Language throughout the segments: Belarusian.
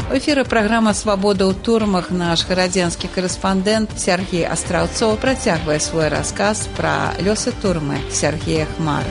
У эфіры праграма «Свабода ў турмах». Наш гарадзенскі корэспандэнт Сергей Астраўцоў працягвае свой расказ пра лёсы турмы Сергея Хмары.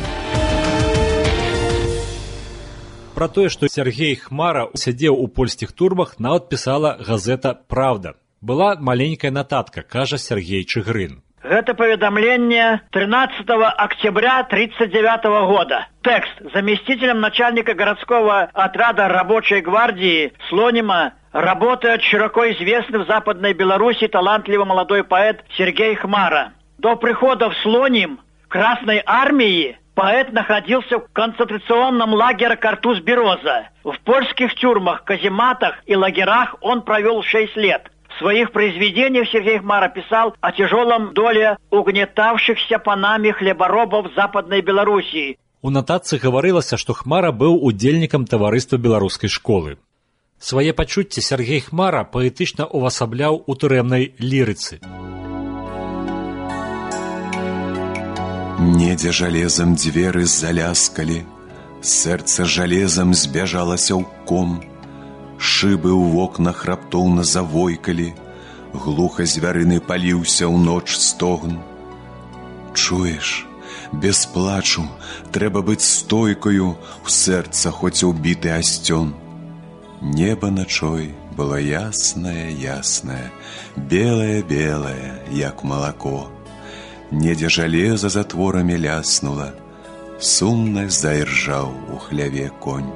Пра тое, што Сергей Хмара сядзеў у польскіх турмах, нават пісала газета «Правда». Была маленькая нататка, кажа Сергей Чыгрын. Гэта паведамленне 13 октября 1939 года. Текст. Заместителем начальника городского отряда рабочей гвардии Слонима работает широко известный в Западной Беларуси талантливый молодой поэт Сергей Хмара. До прихода в Слоним Красной армии поэт находился в концентрационном лагере Картуз-Береза. В польских тюрьмах, казематах и лагерях он провел 6 лет. В своих произведениях Сергей Хмара писал о тяжелом доле угнетавшихся панами хлеборобов Западной Белоруссии. У нататцы гаварылася, што Хмара быў удзельнікам таварыства беларускай школы. Свае пачуцці Сергей Хмара паэтычна увасабляў у турэмнай лірыцы. Недзе жалезам дзверы заляскалі, сэрца жалезам збяжалася ў ком. Шыбы ў вокнах раптоўна завойкалі, глуха звярыны паліўся ў ноч стогн. Чуеш, без плачу трэба быць стойкою, у сэрца хоць убіты асцён. Неба начой было яснае, белае, як малако. Недзе жалеза затворамі ляснула, сумна заіржаў у хляве конь.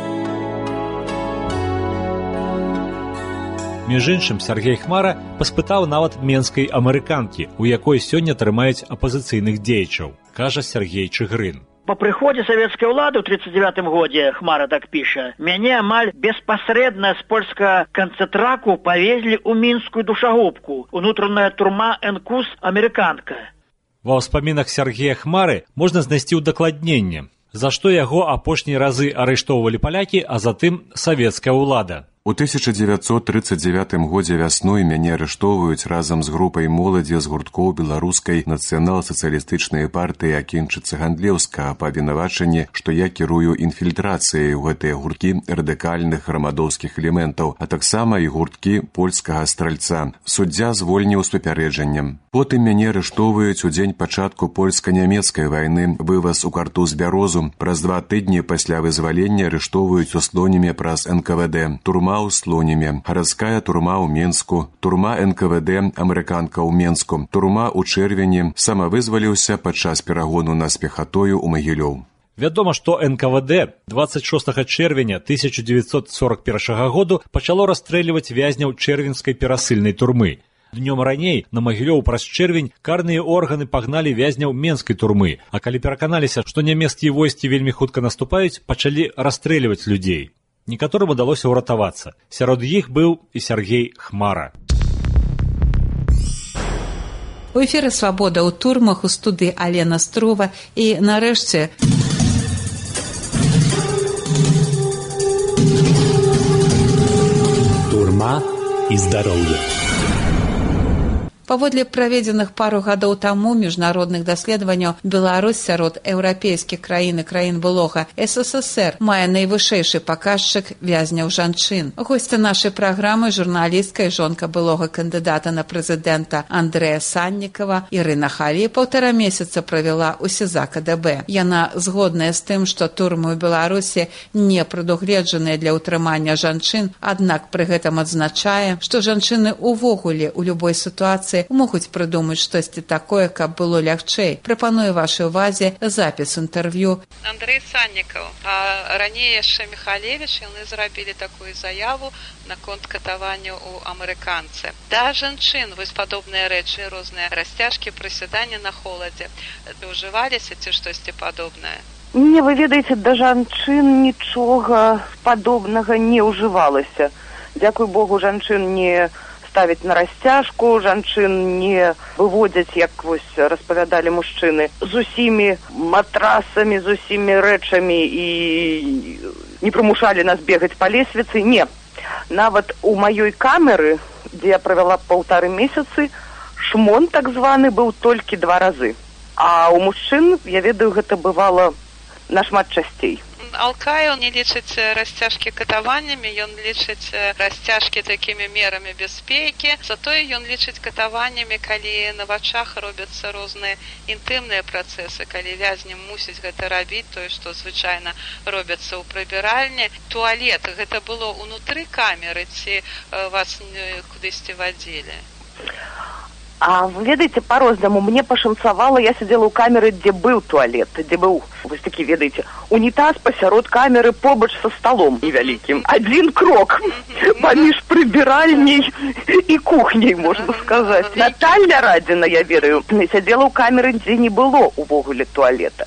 Між іншым, Сергей Хмара паспытаў нават менскай амерыканкі, у якой сёння трымаюць апазіцыйных дзеячаў, кажа Сергей Чыгрын. По прыходзе савецкай улады ў 1939 годзе, Хмара так піша, мяне амаль беспасрэдна з польскага канцэнтраку павезлі ў мінскую душагубку, унутраная турма НКУС амерыканка. Ва ўспамінах Сергея Хмары можна знайсці ўдакладненне, за што яго апошнія разы арыштоўвалі палякі, а затым савецкая ўлада. У 1939 годзе вясной мяне арыштоўваюць разам з групай моладзі з гурткоў беларускай нацыянал-сацыялістычнай партыі Акінчыцы Гандлеўска па абвінавачанні, што я кірую інфільтрацыяй у гэтыя гурткі радыкальных грамадоўскіх элементаў, а таксама і гурткі польскага стральца. Суддзя звольніў з папярэджаннем. Потым мяне арыштоўваюць у дзень пачатку польска-нямецкай вайны, вываз у Картуз-Бярозу. Праз 2 тыдні пасля вызвалення арыштоўваюць у Слоніме праз НКВД. Турма ў Слоніме, гарадская турма ў Менску, турма НКВД амерыканка ў Менску, турма ў чэрвені, самавызваліўся падчас перагону на спехатою ў Магілёў. Вядома, што НКВД 26 чэрвеня 1941 году пачало расстрэльваць вязняў чэрвенскай перасыльнай турмы. Днём раней на Магілёў праз чэрвень карныя органы пагналі вязняў менскай турмы, а калі пераканаліся, што нямецкія войскі вельмі хутка наступаюць, пачалі расстрэльваць людзей. Некаторым удалося ўратавацца. Сярод іх быў і Сергей Хмара. У эфіры «Свабода ў турмах», у студыі Алена Струва і, нарэшце, турма і здароўе. Паводле праведзеных пару гадоў таму міжнародных даследаванняў, Беларусь сярод еўрапейскіх краін і краін былога СССР мае найвышэйшы паказчык вязняў жанчын. Госця нашай праграмы журналістка і жонка былога кандыдата на прэзідэнта Андрэя Саннікава Ірына Халі 1,5 месяца правяла ў СІЗА КДБ. Яна згодная з тым, што турмы ў Беларусі не прадугледжаныя для ўтрымання жанчын, аднак пры гэтым адзначае, што жанчыны ўвогуле ў любой сітуацыі могуць прыдумаць штосьці такое, каб было лягчэй. Прапаную вашай увазе запіс інтэрв'ю. Андрэй Саннікаў, а раней яшчэ Міхалевіч, яны зрабілі такую заяву наконт катавання ў амерыканцы. Да жанчын вось падобныя рэчы, розныя расцяжкі, прысяданні на холадзе ўжываліся ці штосьці падобнае? Не, вы ведаеце, да жанчын нічога падобнага не ўжывалася. Дзякуй Богу, жанчын не ставіць на расцяжку, жанчын не выводзяць, як вось распавядалі мужчыны, з усімі матрасамі, з усімі рэчамі і не прымушалі нас бегаць па лесвіцы. Не. Нават у маёй камеры, дзе я правяла 1,5 месяцы, шмон так званы быў толькі 2 разы. А у мужчын, я ведаю, гэта бывала нашмат часцей. Алкай, он не лічыць расцяжкі катаваннямі, ён лічыць расцяжкі такімі мерамі бяспекі, затое ён лічыць катаваннямі, калі на вачах робяцца розныя інтымныя працэсы, калі вязням мусіць гэта рабіць, тое, што звычайна робяцца ў прыбіральні. Туалет, гэта было ўнутры камеры, ці вас кудысьці вадзілі? А вы ведаеце, по-рознаму. Мне пашанцавала, я сидела ў камеры, дзе быў туалет, дзе быў, вось такі, ведаеце, унітаз пасярод камеры побач са сталом невялікім. Один крок паміж прыбіральняй і кухняй, можна сказаць. Наталья Радзіна, я верю, сядзела ў камеры, дзе не было увогуле туалета.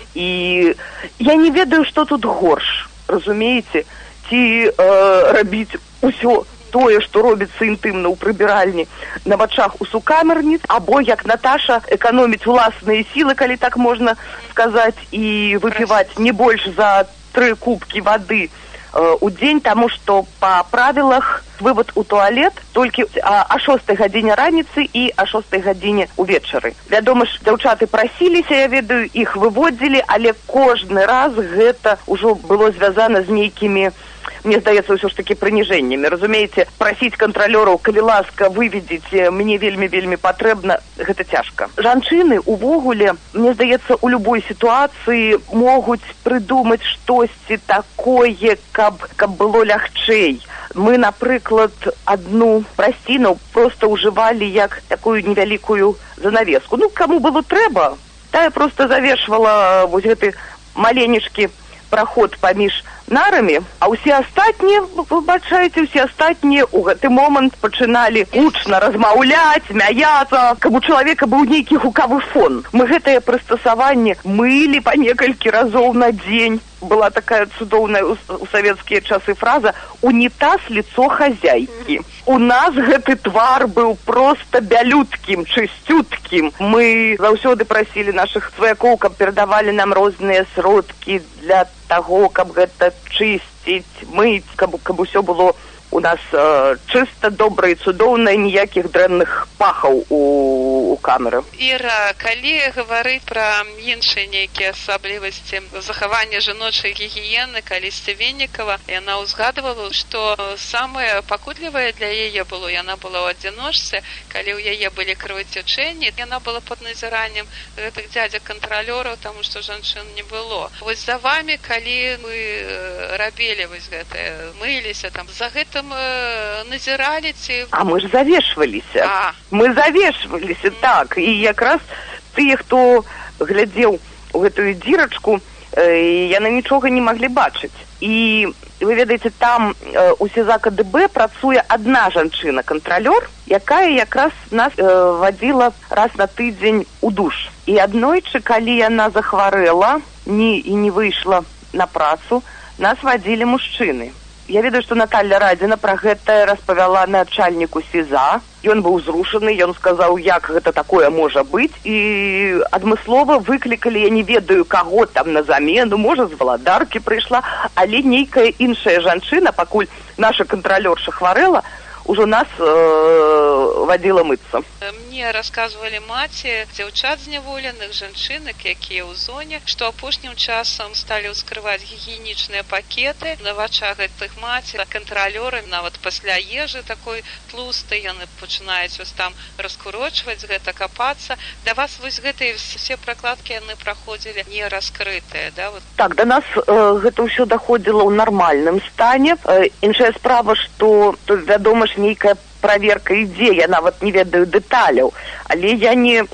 І я не ведаю, што тут горш, разумееце, ці рабіць усё тое, што робіцца інтымна ў прыбіральні на вачах у сукамерніц, або, як Наташа, эканоміць уласныя сілы, калі так можна сказаць, і выпіваць не больш за 3 кубкі вады у дзень, таму што па правілах вывод у туалет толькі о 6 гадзіне раніцы і о 6 гадзіне увечары. Вядома ж, дзяўчаты прасіліся, я ведаю, іх выводзілі, але кожны раз гэта ўжо было звязана з нейкімі, мне здаецца, ўсё ж такі прыніжэннямі. Разумееце, прасіць кантралёраў, калі ласка, выведзіце, мне вельмі патрэбна, гэта цяжка. Жанчыны увогуле, мне здаецца, у любой сітуацыі могуць прыдумаць штосьці такое, каб было лягчэй. Мы, напрыклад, одну прасціну проста ўжывалі як такую невялікую занавеску. Ну, каму было трэба, тая проста завешвала вось гэты маленечкі праход паміж нарамі, а ўсе астатнія, вы бачаеце, ўсе астатнія ў гэты момант пачыналі гучна размаўляць, смяяцца, каб у чалавека быў нейкі гукавы фон. Мы гэтае прыстасаванне мылі па некалькі разоў на дзень. Была такая цудоўная у савецкія часы фраза «унітаз лицо хозяйки». У нас гэты твар быў проста бялюткім, чысцюткім. Мы заўсёды прасілі нашых сваякоў, каб перадавалі нам розныя сродкі для таго, каб гэта чысціць, мыць, каб усё было у нас чыста, добра і цудоўна, ніякіх дрэнных пахаў у камеры. Іра, калі гаварыць пра іншыя нейкія асаблівасці захавання жаночай гігіены, калісьці Венікава, яна ўзгадывала, што самае пакутлівае для яе было, яна была ў адзіночцы, калі ў яе былі крывацячэнні, яна была пад назіраннем гэтых дзядзяк-кантралёраў, таму што жанчын не было. Вось за вамі, калі вы рабілі вось гэтае, мыліся там, за гэтым назіралі ці... А мы ж завешваліся. Мы завешваліся, так. І якраз тыя, хто глядзеў у гэтую дзірачку, яны нічога не маглі бачыць. І вы ведаеце, там у СІЗА КДБ працуе адна жанчына-кантралёр, якая якраз нас вадзіла раз на тыдзень у душ. І аднойчы, калі яна захварэла і не выйшла на працу, нас вадзілі мужчыны. Я ведаю, што Наталья Радзіна пра гэта распавяла начальніку СІЗА. Ён быў узрушаны, ён сказаў, як гэта такое можа быць, і адмыслова выклікалі, я не ведаю, каго там на замену, можа, з валадаркі прыйшла, але нейкая іншая жанчына, пакуль наша кантралёрша хварэла, ужо нас вадзіла мыцца. Мне расказвалі маці дзяўчат зняволеных, жанчынак, якія ў зоне, што апошнім часам сталі ўскрываць гігіенічныя пакеты на вачах гэтых маці, кантралёры, нават пасля ежы такой тлустай, яны пачынаюць вось там раскурочваць гэта, капацца. Да вас вось гэтыя все пракладкі яны праходзілі не раскрытыя, да? Вот. Так, да нас гэта ўсё даходзіла ў нармальным стане. Іншая справа, што, вядома ж, нейкая праверка ідзе, я нават не ведаю дэталяў, але я не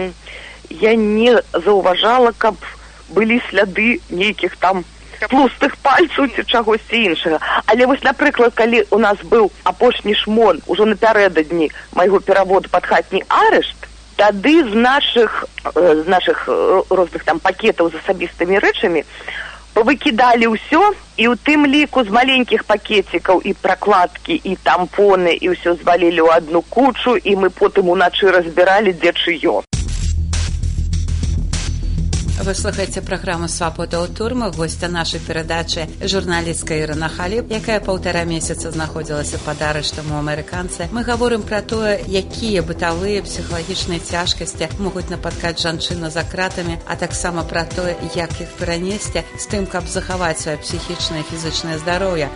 заўважала, каб былі сляды нейкіх там тлустых пальцаў ці чагосьці іншага. Але вось, напрыклад, калі у нас быў апошні шмон ужо напярэдадні майго пераводу пад хатні арышт, тады з нашых розных там пакетаў з асабістымі рэчамі повыкидали ўсё, і ў тым ліку з маленькіх пакетикаў і прокладкі, і тампоны, і ўсё звалілі ў одну кучу, і мы потым уначы разбіралі, дзе чыё. Вы слухаеце праграму «Свабода ў турмах». Гостя нашай перадачы журналістка Ірына Халіп, якая 1,5 месяца знаходзілася пад арыштам у амерыканцы. Мы гаворым пра тое, якія бытавыя псіхалагічныя цяжкасці могуць напаткаць жанчыну за кратамі, а таксама пра тое, як іх перанесці з тым, каб захаваць сваё псіхічнае і фізічнае здароўе.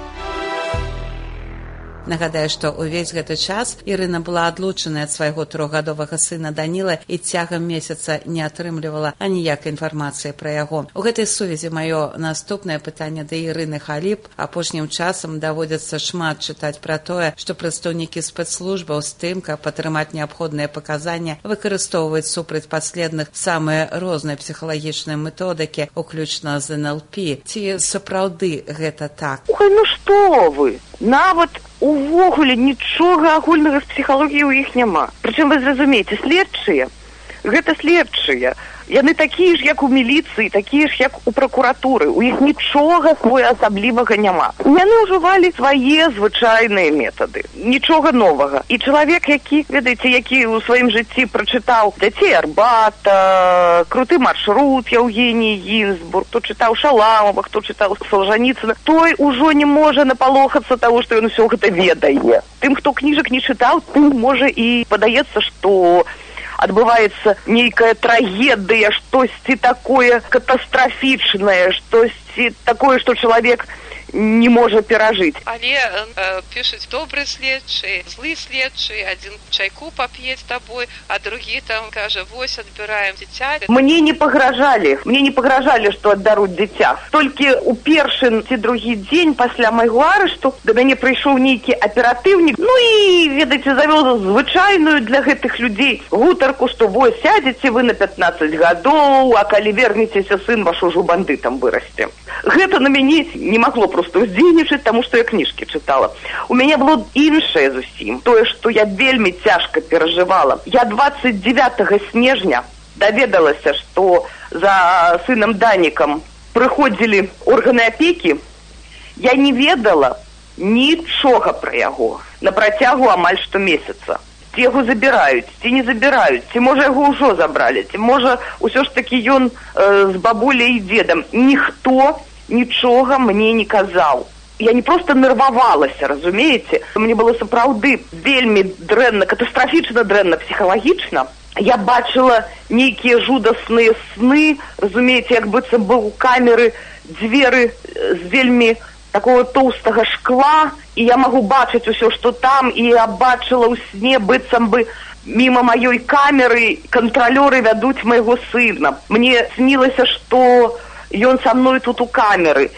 Нагадаю, што ўвесь гэты час Ірына была адлучаная ад свайго 3гадовага сына Даніла і цягам месяца не атрымлівала аніякай інфармацыі пра яго. У гэтай сувязі маё наступнае пытанне да Ірыны Халіп. Апошнім часам даводзіцца шмат чытаць пра тое, што прадстаўнікі спецслужбаў з тым, каб атрымаць неабходныя паказанні, выкарыстоўваюць супраць падследных самыя розныя псіхалагічныя методыкі, уключна з НЛП. Ці сапраўды гэта так? Ой, ну што вы? Нават увогуле нічога агульнага з псіхалогіяй у іх няма. Прычым вы зразумееце, следчыя, гэта следчыя. Яны такія ж, як у міліцыі, такія ж, як у пракуратуры. У іх нічога своеасаблівага няма. Яны ўжывалі свае звычайныя метады. Нічога новага. І чалавек, які, ведаеце, які ў сваім жыцці прачытаў «Дзяцей Арбата», «Круты маршрут» Яўгеній Гінзбург, хто чытаў Шаламова, хто чытаў Салжаніцына, той ужо не можа напалохацца таго, што ён усё гэта ведае. Тым, хто кніжак не чытаў, тым можа і падаецца, што адбываецца нейкая трагедыя, штосьці такое катастрафічнае, штосьці такое, што чалавек не можа перажыць. Але пішуць добры следчы, злы следчы, адзін чайку пап'е з табой, а другі там кажа, вось адбіраем дзіця. Мне не пагражалі, што аддаруць дзіця. Толькі ў першы ці другі дзень пасля майго арышту да мяне прыйшоў нейкі аператыўнік, ну і, ведаеце, завёў звычайную для гэтых людзей гутарку, што вось сядзеце вы на 15 гадоў, а калі вернецеся, сын ваш ужо бандытам вырасце. Гэта на мяне не магло просто ўздзейнічаць, таму што я кніжкі чытала. У мяне было іншае зусім. Тое, што я вельмі цяжка перажывала. Я 29 снежня даведалася, што за сынам Данікам прыходзілі органы апекі. Я не ведала нічога пра яго на працягу амаль што месяца. Ці яго забіраюць, ці не забіраюць, ці можа яго ўжо забралі, ці можа ўсё ж такі ён з бабуляй і дзедам. Ніхто нічога мне не казаў. Я не проста нервавалася, разумееце? Мне было сапраўды вельмі дрэнна, катастрафічна дрэнна псіхалагічна. Я бачыла нейкія жудасныя сны, разумееце, як быццам бы ў камеры дзверы з вельмі такого тоўстага шкла, і я магу бачыць усё, што там, і я бачыла ў сне быццам бы міма маёй камеры кантралёры вядуць майго сына. Мне снілася, што ён са мной тут у камеры,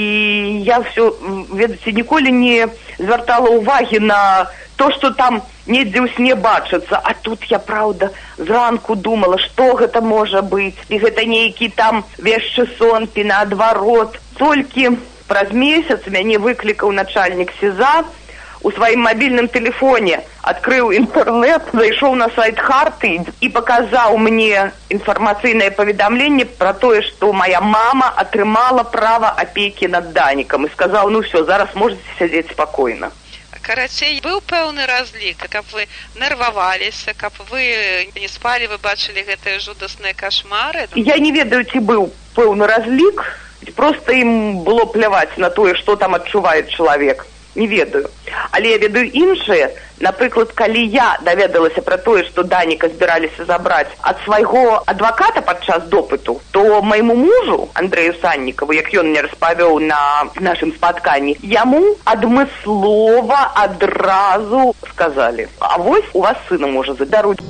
і я все, ведаеце, ніколі не звяртала ўвагі на то, што там недзе ў сне бачыцца. А тут я, праўда, зранку думала, што гэта можа быць, і гэта нейкі там вешчы сон, і наадварот. Толькі праз месяц мяне выклікаў начальнік СІЗА, у сваім мабільным тэлефоне адкрыў інтэрнэт, зайшоў на сайт Харты і паказаў мне інфармацыйнае паведамленне пра тое, што моя мама атрымала права апекі над Данікам, і сказаў, ну все, зараз можете сядзець спакойна. Карацей, быў пэўны разлік, каб вы нерваваліся, каб вы не спалі, вы бачылі гэтыя жудасныя кашмары? Я не ведаю, ці быў пэўны разлік, проста ім было пляваць на тое, што там адчувае чалавек. Не ведаю. Але я ведаю іншае. Напрыклад, калі я даведалася пра тое, што Даніка збіраліся забраць ад свайго адваката падчас допыту, то майму мужу, Андрэю Саннікаву, як ён мне распавёў на нашым спатканні, яму адмыслова адразу сказалі, а вось у вас сына можа забяруць.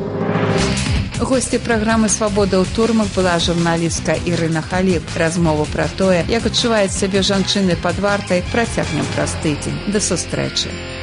Госці праграмы «Свабода ў турмах» была журналістка Ірына Халіп. Размову пра тое, як адчуваюць сябе жанчыны пад вартай, працягнем праз тыдзень. Да сустрэчы.